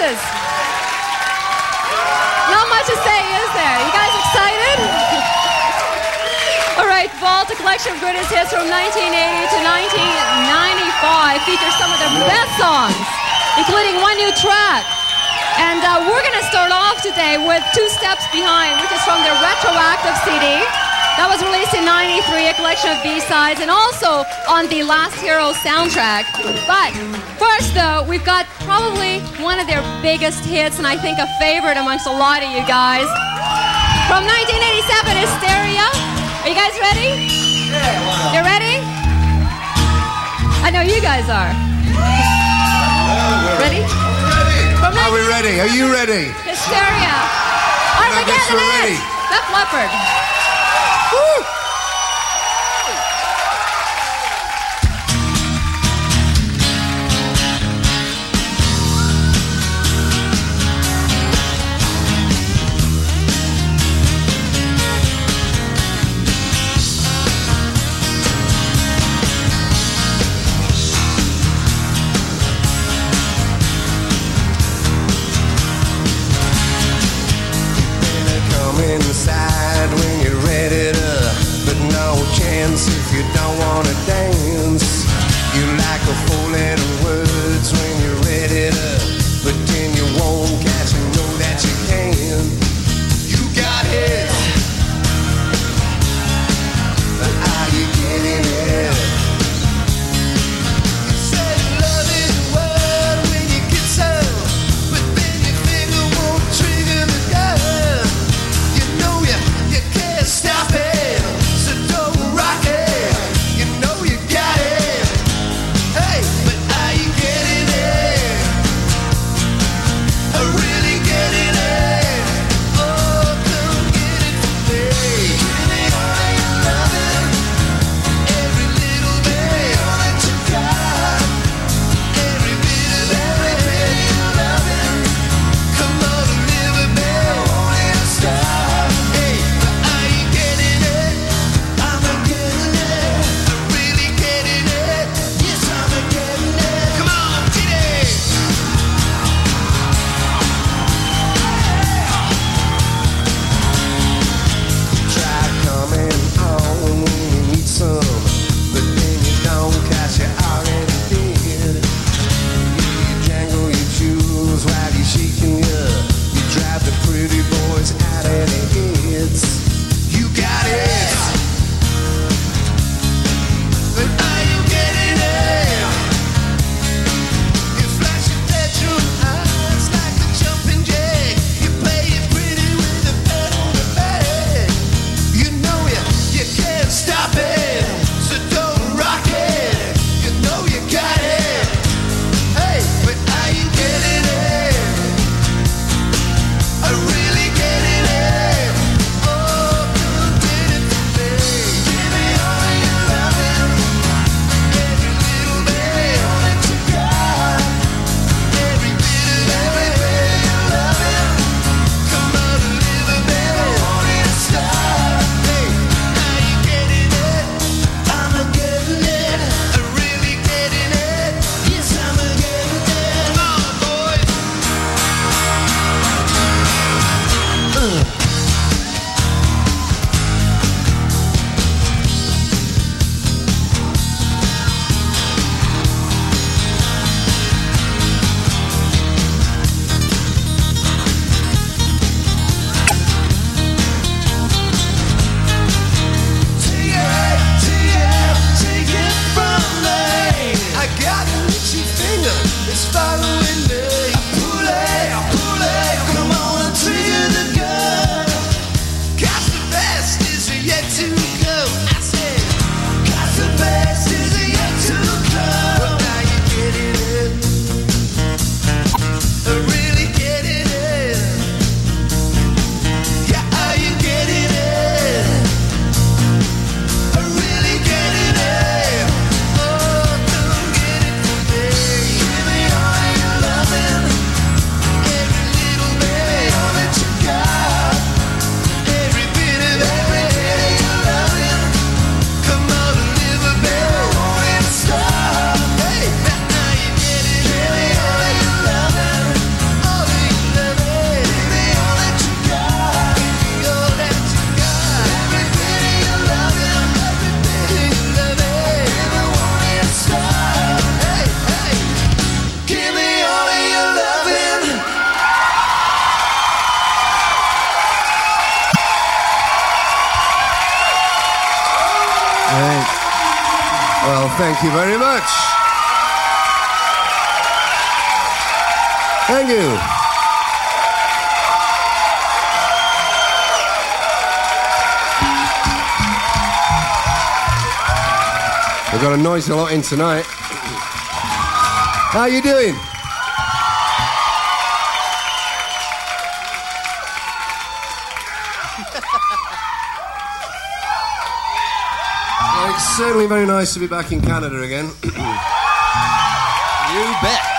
Jesus. Not much to say, is there? You guys excited? All right, Vault, a collection of greatest hits from 1980 to 1995, features some of their best songs, including one new track. And we're going to start off today with Two Steps Behind, which is from their Retroactive CD. That was released in 93, a collection of B-sides, and also on the Last Hero soundtrack. But first, though, we've got probably one of their biggest hits, and I think a favorite amongst a lot of you guys. From 1987, Hysteria. Are you guys ready? Yeah. You ready? I know you guys are. Ready? Are we ready? Are you ready? Hysteria. Armageddon Edge. Def Leppard. Woo! Inside when you're ready to, but no chance if you don't want to dance. You like a four-letter words when you're ready to, but then you won't catch and know that you can. You got it, but are you getting it? You said love is a word when you get some, but then your finger won't trigger the gun. You know you thank you very much. Thank you. We've got a noisy lot in tonight. How you doing? Well, it's certainly very nice to be back in Canada again. You bet.